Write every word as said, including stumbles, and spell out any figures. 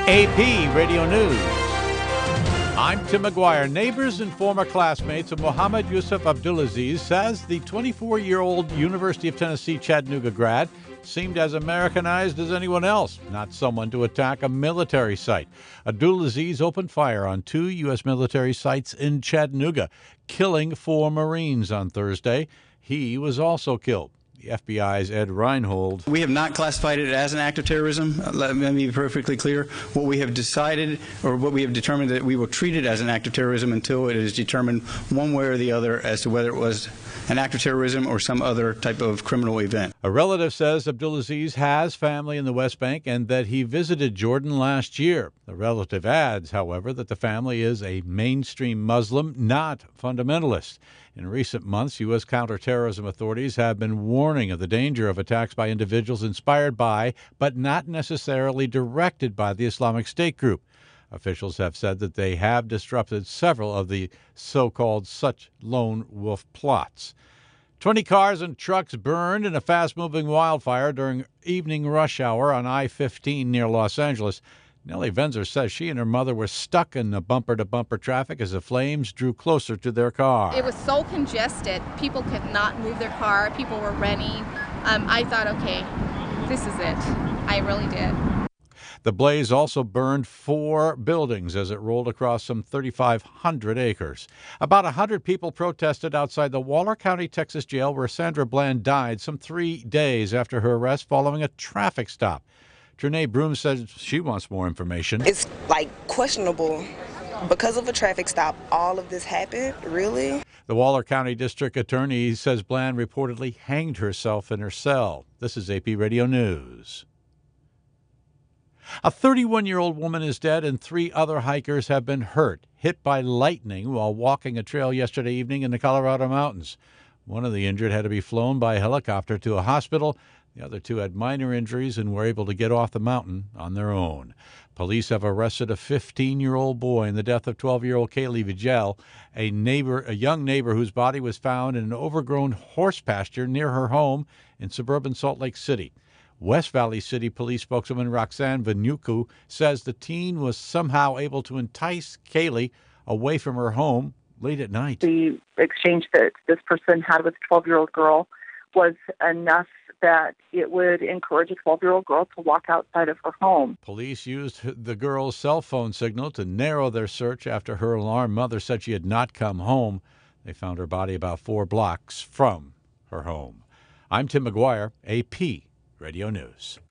A P Radio News. I'm Tim McGuire. Neighbors and former classmates of Mohammed Yusuf Abdulaziz says the twenty-four-year-old University of Tennessee Chattanooga grad seemed as Americanized as anyone else, not someone to attack a military site. Abdulaziz opened fire on two U S military sites in Chattanooga, killing four Marines on Thursday. He was also killed. The F B I's Ed Reinhold. We have not classified it as an act of terrorism. Let me be perfectly clear. What we have decided, or what we have determined, that we will treat it as an act of terrorism until it is determined one way or the other as to whether it was an act of terrorism or some other type of criminal event. A relative says Abdulaziz has family in the West Bank and that he visited Jordan last year. The relative adds, however, that the family is a mainstream Muslim, not fundamentalist. In recent months, U S counterterrorism authorities have been warning of the danger of attacks by individuals inspired by, but not necessarily directed by, the Islamic State group. Officials have said that they have disrupted several of the so-called such lone wolf plots. Twenty cars and trucks burned in a fast-moving wildfire during evening rush hour on I fifteen near Los Angeles. Nellie Venzer says she and her mother were stuck in the bumper-to-bumper traffic as the flames drew closer to their car. It was so congested. People could not move their car. People were running. Um, I thought, okay, this is it. I really did. The blaze also burned four buildings as it rolled across some thirty-five hundred acres. About one hundred people protested outside the Waller County, Texas jail where Sandra Bland died some three days after her arrest following a traffic stop. Trinae Broom says she wants more information. It's like questionable. Because of a traffic stop, all of this happened? Really? The Waller County District Attorney says Bland reportedly hanged herself in her cell. This is A P Radio News. A thirty-one-year-old woman is dead and three other hikers have been hurt, hit by lightning while walking a trail yesterday evening in the Colorado mountains. One of the injured had to be flown by helicopter to a hospital. The other two had minor injuries and were able to get off the mountain on their own. Police have arrested a fifteen-year-old boy in the death of twelve-year-old Kaylee Vigel, a neighbor, a young neighbor whose body was found in an overgrown horse pasture near her home in suburban Salt Lake City. West Valley City Police spokeswoman Roxanne Vanuku says the teen was somehow able to entice Kaylee away from her home late at night. The exchange that this person had with a twelve-year-old girl was enough that it would encourage a twelve-year-old girl to walk outside of her home. Police used the girl's cell phone signal to narrow their search after her alarmed mother said she had not come home. They found her body about four blocks from her home. I'm Tim McGuire, A P Radio News.